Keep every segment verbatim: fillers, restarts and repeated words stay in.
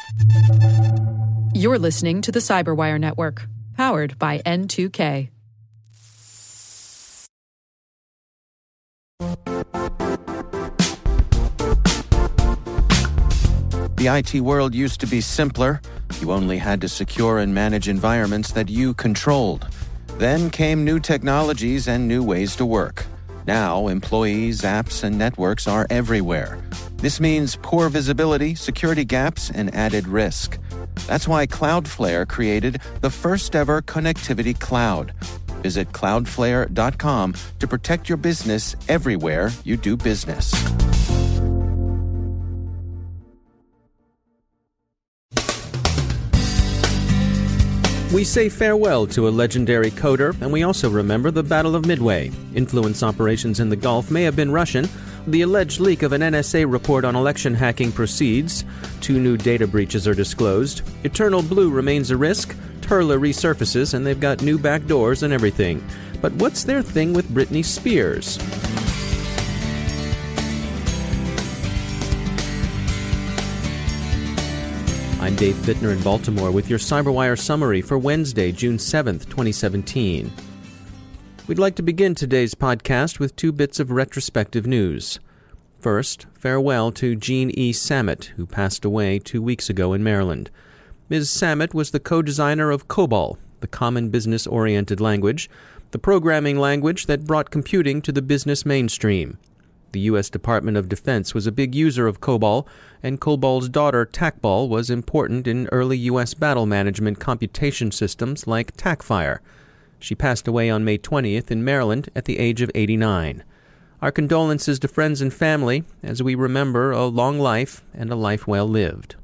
You're listening to the Cyberwire Network, powered by N two K. The I T world used to be simpler. You only had to secure and manage environments that you controlled. Then came new technologies and new ways to work. Now, employees, apps, and networks are everywhere. This means poor visibility, security gaps, and added risk. That's why Cloudflare created the first-ever connectivity cloud. Visit cloudflare dot com to protect your business everywhere you do business. We say farewell to a legendary coder, and we also remember the Battle of Midway. Influence operations in the Gulf may have been Russian. The alleged leak of an N S A report on election hacking proceeds. Two new data breaches are disclosed. Eternal Blue remains a risk. Turla resurfaces, and they've got new back doors and everything. But what's their thing with Britney Spears? I'm Dave Bittner in Baltimore with your CyberWire summary for Wednesday, June seventh, twenty seventeen. We'd like to begin today's podcast with two bits of retrospective news. First, farewell to Jean E. Sammet, who passed away two weeks ago in Maryland. Miz Sammet was the co-designer of COBOL, the Common Business-Oriented Language, the programming language that brought computing to the business mainstream. The U S Department of Defense was a big user of COBOL, and COBOL's daughter TACBOL was important in early U S battle management computation systems like TACFire. She passed away on May twentieth in Maryland at the age of eighty-nine. Our condolences to friends and family as we remember a long life and a life well lived.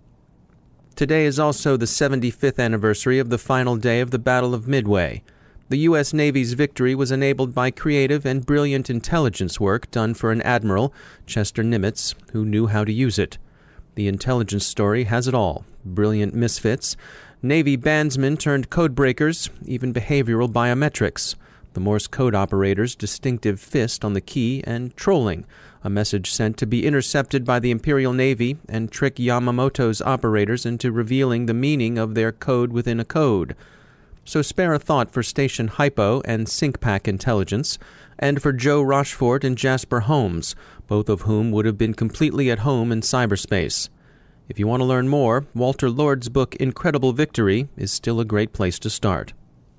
Today is also the seventy-fifth anniversary of the final day of the Battle of Midway. The U S Navy's victory was enabled by creative and brilliant intelligence work done for an admiral, Chester Nimitz, who knew how to use it. The intelligence story has it all: brilliant misfits, Navy bandsmen turned codebreakers, even behavioral biometrics, the Morse code operator's distinctive fist on the key, and trolling, a message sent to be intercepted by the Imperial Navy and trick Yamamoto's operators into revealing the meaning of their code within a code. So spare a thought for Station Hypo and SyncPack Intelligence, and for Joe Rochefort and Jasper Holmes, both of whom would have been completely at home in cyberspace. If you want to learn more, Walter Lord's book Incredible Victory is still a great place to start.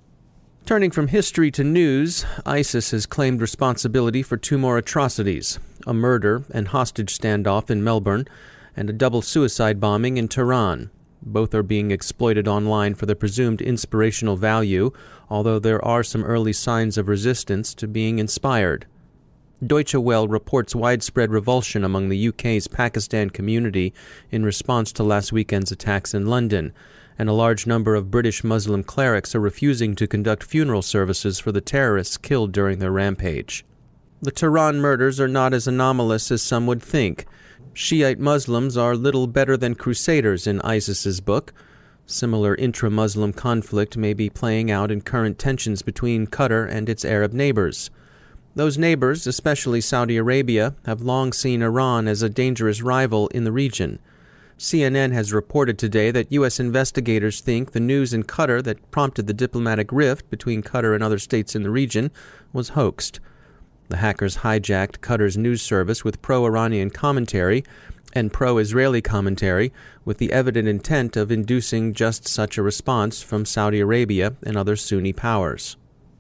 Turning from history to news, ISIS has claimed responsibility for two more atrocities: a murder and hostage standoff in Melbourne, and a double suicide bombing in Tehran. Both are being exploited online for the presumed inspirational value, although there are some early signs of resistance to being inspired. Deutsche Welle reports widespread revulsion among the U K's Pakistan community in response to last weekend's attacks in London, and a large number of British Muslim clerics are refusing to conduct funeral services for the terrorists killed during their rampage. The Tehran murders are not as anomalous as some would think. Shiite Muslims are little better than crusaders in ISIS's book. Similar intra-Muslim conflict may be playing out in current tensions between Qatar and its Arab neighbors. Those neighbors, especially Saudi Arabia, have long seen Iran as a dangerous rival in the region. C N N has reported today that U S investigators think the news in Qatar that prompted the diplomatic rift between Qatar and other states in the region was hoaxed. The hackers hijacked Qatar's news service with pro-Iranian commentary and pro-Israeli commentary with the evident intent of inducing just such a response from Saudi Arabia and other Sunni powers.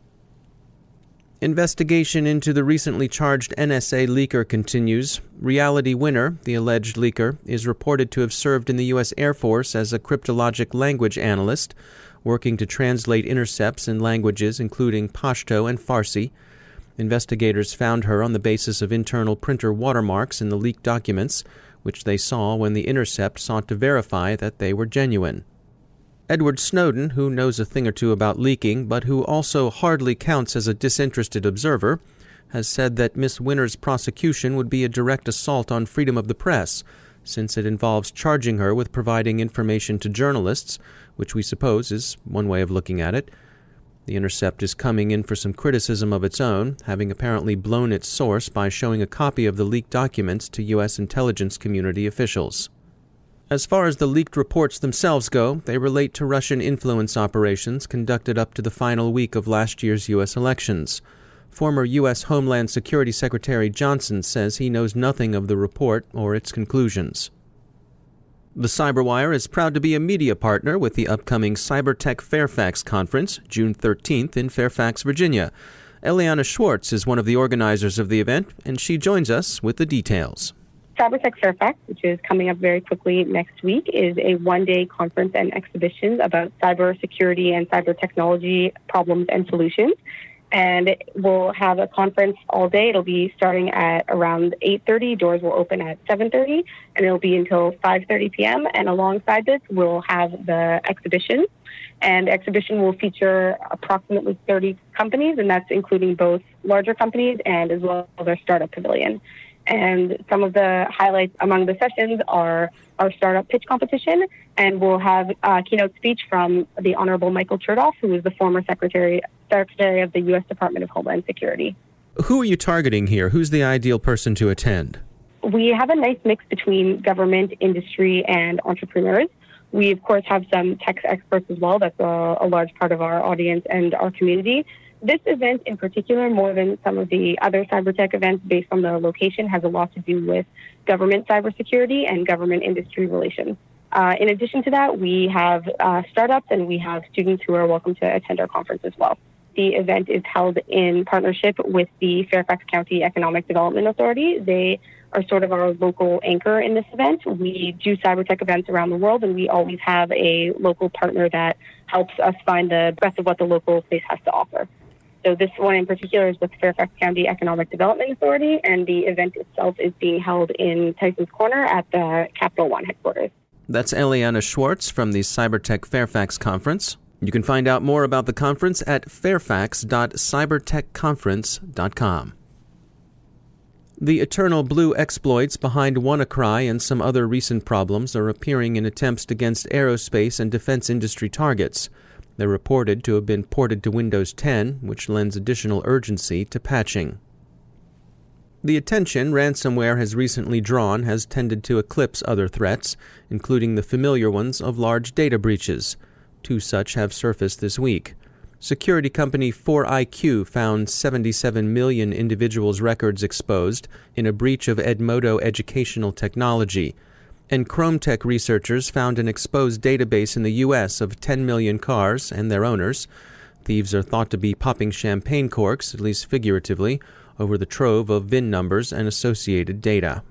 Investigation into the recently charged N S A leaker continues. Reality Winner, the alleged leaker, is reported to have served in the U S Air Force as a cryptologic language analyst, working to translate intercepts in languages including Pashto and Farsi. Investigators found her on the basis of internal printer watermarks in the leaked documents, which they saw when the intercept sought to verify that they were genuine. Edward Snowden, who knows a thing or two about leaking, but who also hardly counts as a disinterested observer, has said that Miss Winner's prosecution would be a direct assault on freedom of the press, since it involves charging her with providing information to journalists, which we suppose is one way of looking at it. The intercept is coming in for some criticism of its own, having apparently blown its source by showing a copy of the leaked documents to U S intelligence community officials. As far as the leaked reports themselves go, they relate to Russian influence operations conducted up to the final week of last year's U S elections. Former U S Homeland Security Secretary Johnson says he knows nothing of the report or its conclusions. The Cyberwire is proud to be a media partner with the upcoming CyberTech Fairfax Conference, June thirteenth in Fairfax, Virginia. Eliana Schwartz is one of the organizers of the event, and she joins us with the details. CyberTech Fairfax, which is coming up very quickly next week, is a one-day conference and exhibition about cybersecurity and cyber technology problems and solutions. And we'll have a conference all day. It'll be starting at around eight thirty. Doors will open at seven thirty, and it'll be until five thirty p.m. And alongside this, we'll have the exhibition. And the exhibition will feature approximately thirty companies, and that's including both larger companies and as well as our startup pavilion. And some of the highlights among the sessions are our startup pitch competition, and we'll have a keynote speech from the Honorable Michael Chertoff, who is the former Secretary Secretary of the U S Department of Homeland Security. Who are you targeting here? Who's the ideal person to attend? We have a nice mix between government, industry, and entrepreneurs. We, of course, have some tech experts as well. That's a, a large part of our audience and our community. This event in particular, more than some of the other cybertech events based on the location, has a lot to do with government cybersecurity and government industry relations. Uh, in addition to that, we have uh, startups and we have students who are welcome to attend our conference as well. The event is held in partnership with the Fairfax County Economic Development Authority. They are sort of our local anchor in this event. We do cybertech events around the world, and we always have a local partner that helps us find the best of what the local space has to offer. So this one in particular is with Fairfax County Economic Development Authority, and the event itself is being held in Tyson's Corner at the Capital One headquarters. That's Eliana Schwartz from the CyberTech Fairfax Conference. You can find out more about the conference at fairfax dot cybertech conference dot com. The eternal blue exploits behind WannaCry and some other recent problems are appearing in attempts against aerospace and defense industry targets. They're reported to have been ported to Windows ten, which lends additional urgency to patching. The attention ransomware has recently drawn has tended to eclipse other threats, including the familiar ones of large data breaches. Two such have surfaced this week. Security company four I Q found seventy-seven million individuals' records exposed in a breach of Edmodo Educational Technology. And ChromeTech researchers found an exposed database in the U S of ten million cars and their owners. Thieves are thought to be popping champagne corks, at least figuratively, over the trove of V I N numbers and associated data.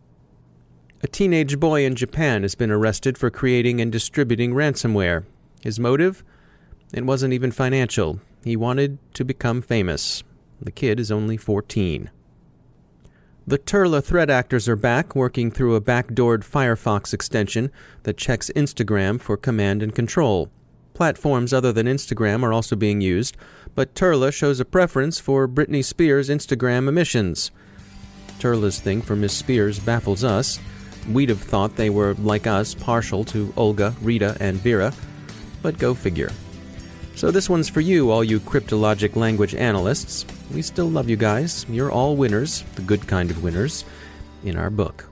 A teenage boy in Japan has been arrested for creating and distributing ransomware. His motive? It wasn't even financial. He wanted to become famous. The kid is only fourteen. The Turla threat actors are back, working through a backdoored Firefox extension that checks Instagram for command and control. Platforms other than Instagram are also being used, but Turla shows a preference for Britney Spears' Instagram emissions. Turla's thing for Miss Spears baffles us. We'd have thought they were, like us, partial to Olga, Rita, and Vera, but go figure. So this one's for you, all you cryptologic language analysts. We still love you guys. You're all winners, the good kind of winners, in our book.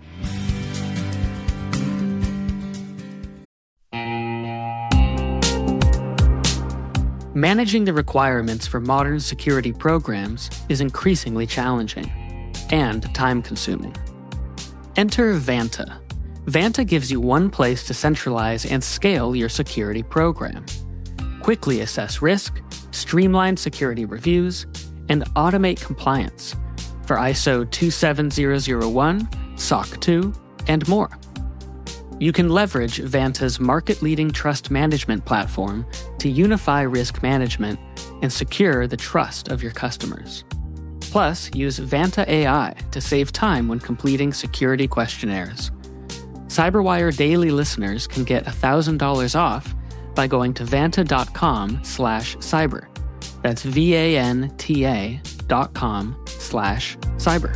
Managing the requirements for modern security programs is increasingly challenging and time-consuming. Enter Vanta. Vanta gives you one place to centralize and scale your security program. Quickly assess risk, streamline security reviews, and automate compliance for I S O two seven zero zero one, S O C two, and more. You can leverage Vanta's market-leading trust management platform to unify risk management and secure the trust of your customers. Plus, use Vanta A I to save time when completing security questionnaires. CyberWire Daily listeners can get one thousand dollars off by going to vanta.com slash cyber. That's V-A-N-T-A dot com slash cyber.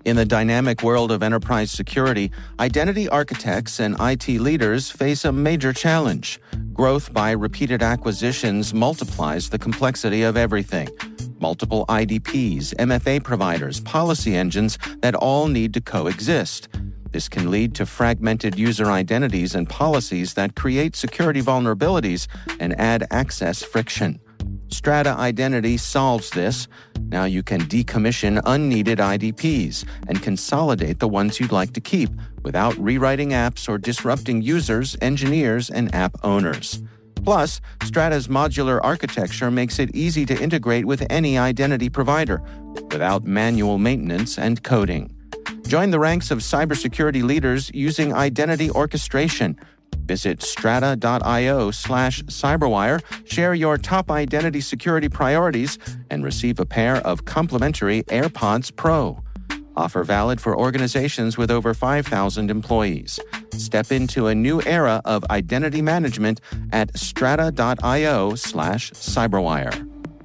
In the dynamic world of enterprise security, identity architects and I T leaders face a major challenge. Growth by repeated acquisitions multiplies the complexity of everything. Multiple I D Ps, M F A providers, policy engines that all need to coexist. This can lead to fragmented user identities and policies that create security vulnerabilities and add access friction. Strata Identity solves this. Now you can decommission unneeded I D Ps and consolidate the ones you'd like to keep without rewriting apps or disrupting users, engineers, and app owners. Plus, Strata's modular architecture makes it easy to integrate with any identity provider without manual maintenance and coding. Join the ranks of cybersecurity leaders using identity orchestration. Visit strata.io slash cyberwire, share your top identity security priorities, and receive a pair of complimentary AirPods Pro. Offer valid for organizations with over five thousand employees. Step into a new era of identity management at strata.io slash cyberwire.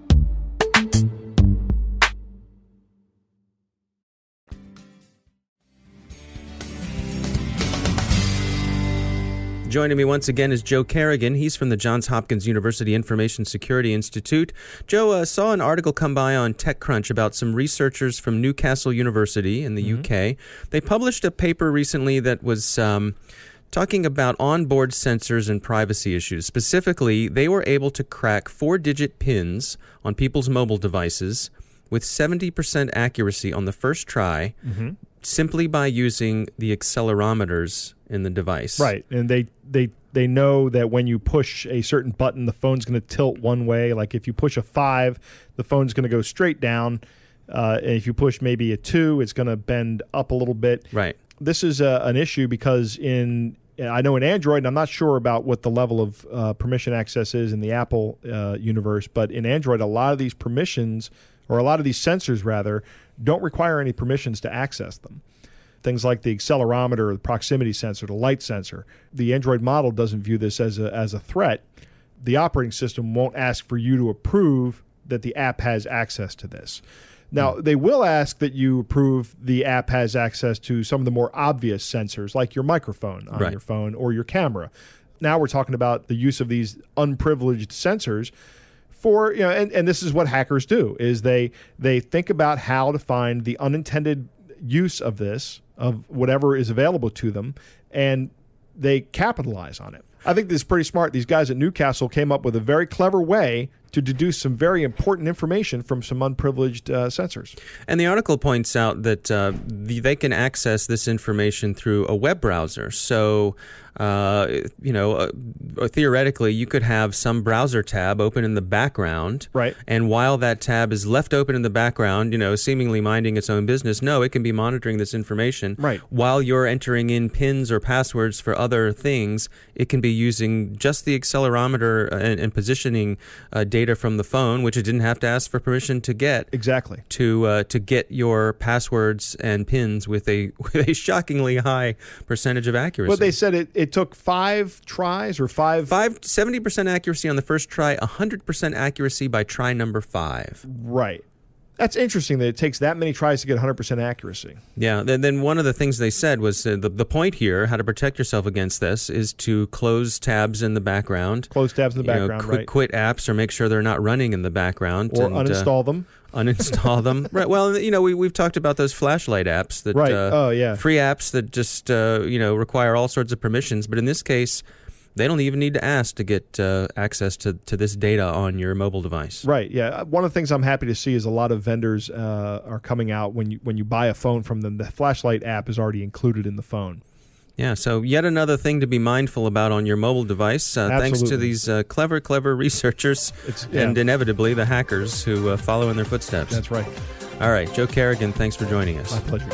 Joining me once again is Joe Carrigan. He's from the Johns Hopkins University Information Security Institute. Joe, uh, saw an article come by on TechCrunch about some researchers from Newcastle University in the mm-hmm. U K. They published a paper recently that was um, talking about onboard sensors and privacy issues. Specifically, they were able to crack four-digit pins on people's mobile devices with seventy percent accuracy on the first try, mm-hmm. simply by using the accelerometers in the device. Right, and they they they know that when you push a certain button, the phone's going to tilt one way. Like if you push a five, the phone's going to go straight down. Uh, and if you push maybe a two, it's going to bend up a little bit. Right. This is a, an issue because in I know in Android, and I'm not sure about what the level of uh, permission access is in the Apple uh, universe, but in Android, a lot of these permissions, or a lot of these sensors rather, don't require any permissions to access them. Things like the accelerometer, the proximity sensor, the light sensor. The Android model doesn't view this as a, as a threat. The operating system won't ask for you to approve that the app has access to this. Now, they will ask that you approve the app has access to some of the more obvious sensors, like your microphone on right. your phone or your camera. Now we're talking about the use of these unprivileged sensors for, you know, and, and this is what hackers do, is they they think about how to find the unintended use of this, of whatever is available to them, and they capitalize on it. I think this is pretty smart. These guys at Newcastle came up with a very clever way to deduce some very important information from some unprivileged uh, sensors. And the article points out that uh, the, they can access this information through a web browser. So, uh, you know, uh, theoretically, you could have some browser tab open in the background. Right. And while that tab is left open in the background, you know, seemingly minding its own business, no, it can be monitoring this information. Right. While you're entering in pins or passwords for other things, it can be using just the accelerometer and, and positioning uh, data from the phone, which it didn't have to ask for permission to get. Exactly. To uh, to get your passwords and pins with a with a shockingly high percentage of accuracy. Well, they said it, it took five tries or five... Five, seventy percent accuracy on the first try, one hundred percent accuracy by try number five. Right. That's interesting that it takes that many tries to get one hundred percent accuracy. Yeah. Then, then one of the things they said was uh, the, the point here, how to protect yourself against this, is to close tabs in the background. Close tabs in the you background, know, quit, right. Quit apps or make sure they're not running in the background. Or and, uninstall uh, them. Uninstall them. Right. Well, you know, we, we've talked about those flashlight apps. that Right. Uh, oh, yeah. Free apps that just, uh, you know, require all sorts of permissions. But in this case, they don't even need to ask to get uh, access to, to this data on your mobile device. Right, yeah. One of the things I'm happy to see is a lot of vendors uh, are coming out when you when you buy a phone from them, the flashlight app is already included in the phone. Yeah, so yet another thing to be mindful about on your mobile device, uh, thanks to these uh, clever, clever researchers It's, yeah. and inevitably the hackers who uh, follow in their footsteps. That's right. All right, Joe Carrigan, thanks for joining us. My pleasure.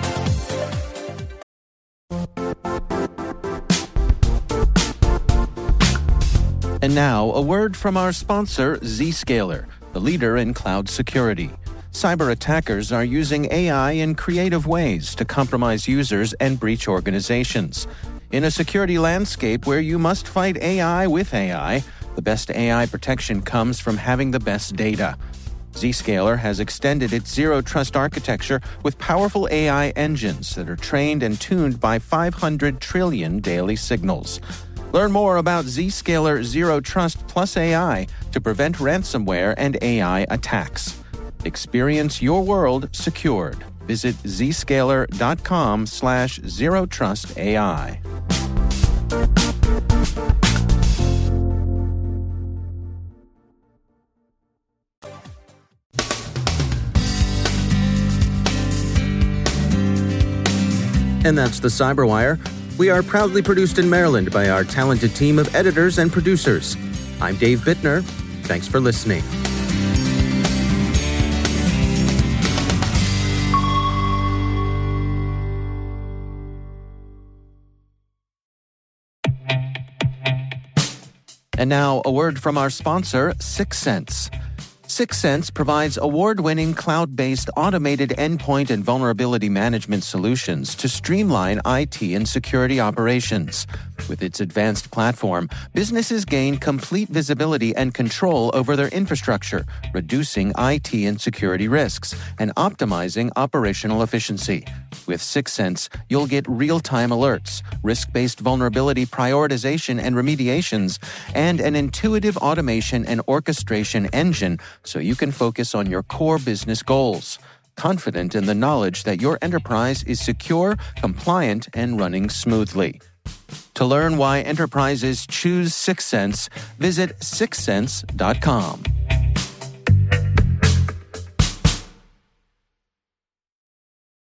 And now, a word from our sponsor, Zscaler, the leader in cloud security. Cyber attackers are using A I in creative ways to compromise users and breach organizations. In a security landscape where you must fight A I with A I, the best A I protection comes from having the best data. Zscaler has extended its zero-trust architecture with powerful A I engines that are trained and tuned by five hundred trillion daily signals. Learn more about Zscaler Zero Trust Plus A I to prevent ransomware and A I attacks. Experience your world secured. Visit zscaler.com slash zero trust AI. And that's the Cyberwire. We are proudly produced in Maryland by our talented team of editors and producers. I'm Dave Bittner. Thanks for listening. And now, a word from our sponsor, Syxsense. Syxsense provides award-winning cloud-based automated endpoint and vulnerability management solutions to streamline I T and security operations. With its advanced platform, businesses gain complete visibility and control over their infrastructure, reducing I T and security risks and optimizing operational efficiency. With Syxsense, you'll get real-time alerts, risk-based vulnerability prioritization and remediations, and an intuitive automation and orchestration engine so you can focus on your core business goals, confident in the knowledge that your enterprise is secure, compliant, and running smoothly. To learn why enterprises choose Syxsense, visit syxsense dot com.